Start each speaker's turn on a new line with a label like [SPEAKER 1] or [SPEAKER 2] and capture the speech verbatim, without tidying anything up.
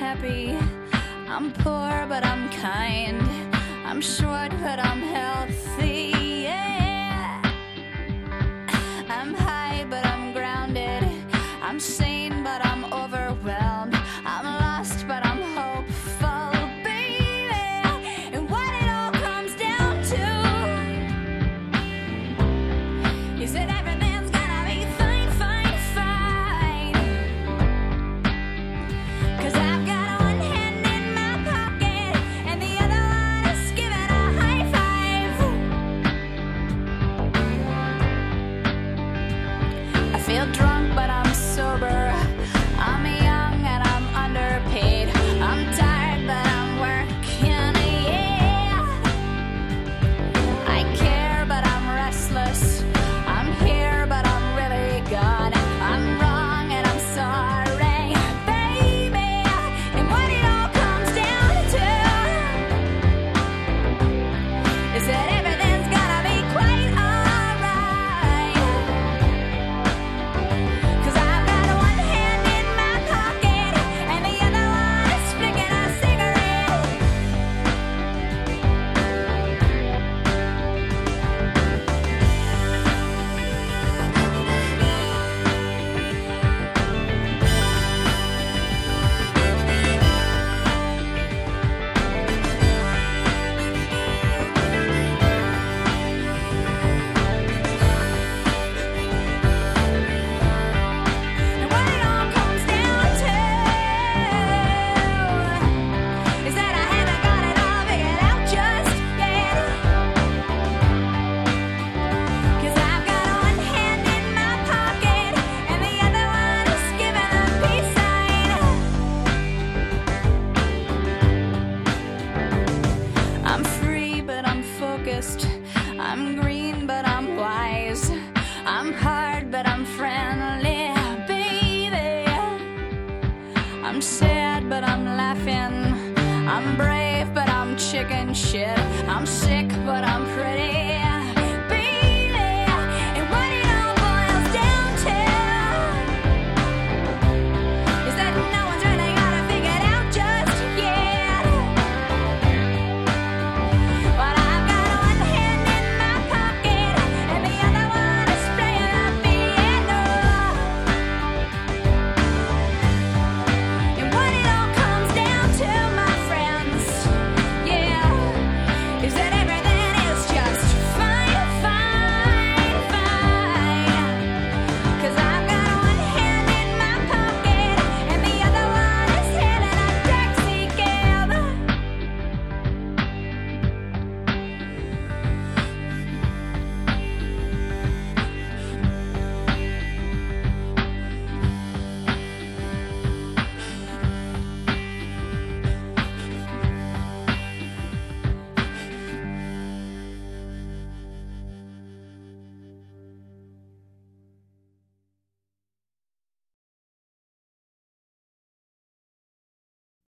[SPEAKER 1] happy. I'm poor, but I'm kind. I'm short, but I'm healthy. Yeah. I'm high, but I'm grounded. I'm sane, but I'm overwhelmed. I'm lost, but I'm hopeful, baby. And what it all comes down to is that everything's gonna be fine, fine, fine. 'Cause I've got one hand in my pocket and the other one is giving a high five. I feel drunk, but I'm sober. I'm young and I'm underpaid. I'm tired, but I'm working, yeah. I care, but I'm restless. I'm here, but I'm really gone. I'm wrong and I'm sorry, baby. And what it all comes down to is that everything's gonna be quite alright. 'Cause I've got one hand in my pocket and the other one is flicking a cigarette. And what it all comes down to is that I haven't got it all figured out just yet. 'Cause I've got one hand in my pocket and the other one is giving a peace sign. I'm free, but I'm focused. I'm green, but I'm wise. I'm hard, but I'm friendly, baby. I'm sad, but I'm laughing. I'm brave, but I'm chicken shit. I'm sick, but I'm pretty.